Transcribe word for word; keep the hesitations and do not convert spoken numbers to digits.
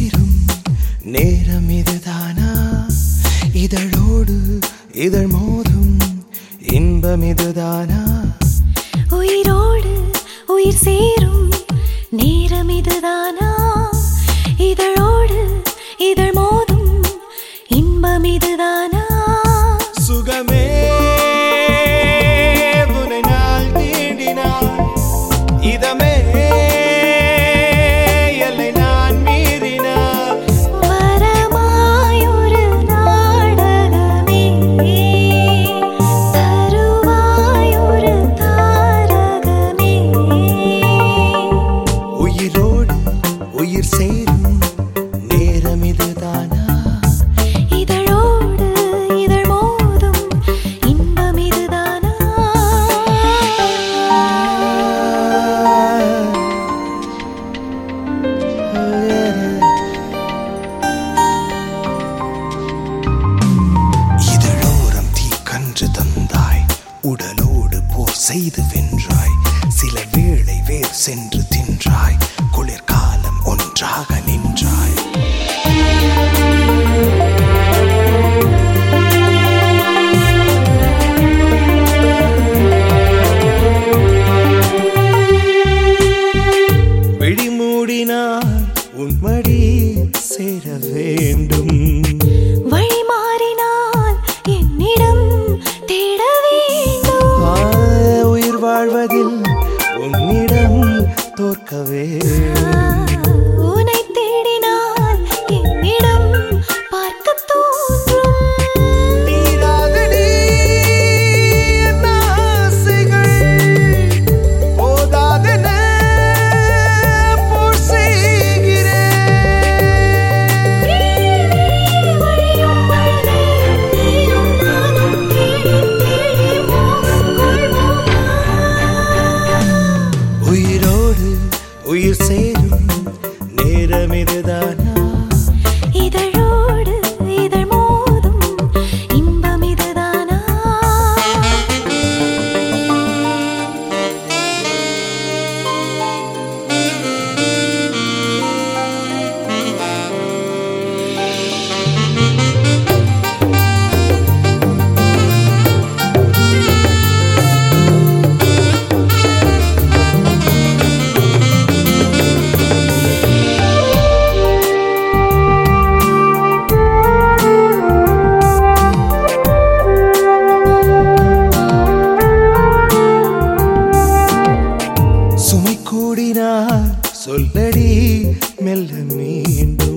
சேரும் நேரம் இதுதானா? இதழோடு இதழ் மோதும் இன்பம் இதுதானா? உயிரோடு உயிர் சேரும் நேரம் இதுதானா? இதழோடு இதழ் மோதும் இன்பம் இதுதானா? சுகமே உனை நாள் தீண்டினாள், இதமே எல்லை நான் மீறினாள். வரமாயொரு நாடகமே, தருவாயொரு தாரகமே. உயிரோடு உயிர் சேரும் நேரம் இதுதானா? இதழோடு இதழ் மோதும் இன்பம் இதுதானா? இதழோரம் தீ கன்று தந்தாய், உடலோடு போர் செய்து வென்றாய். சில வேளை வேர் சென்று தின்றாய், குளிர்காலம் ஒன்றாக நின்றாய். விழி மூடினால் உன்மடி சேர வேண்டும். வழி மாறினால் என்னிடம் தேட வேண்டும். ஆ, உயிர் வாழ்வதில் உன்னிடம் தோற்க வேண்டும். உன்னை தேடினால் என்னிடம் பார்க்க தோன்றும். தீராத நீர் ஆசைகள் போதாதென போர் செய்கிறேன். வழியும் வழியே நீயும் நானும் தேடி தேடி மோகம் கொள்வோமா? உயிரோடு உயிர் சேரும் நேரம் இதுதானா? இதழோடு இதழ் மோதும் இன்பம் இதுதானா? சுமை கூடினார் சொல்லடி மெல்ல மீண்டும்.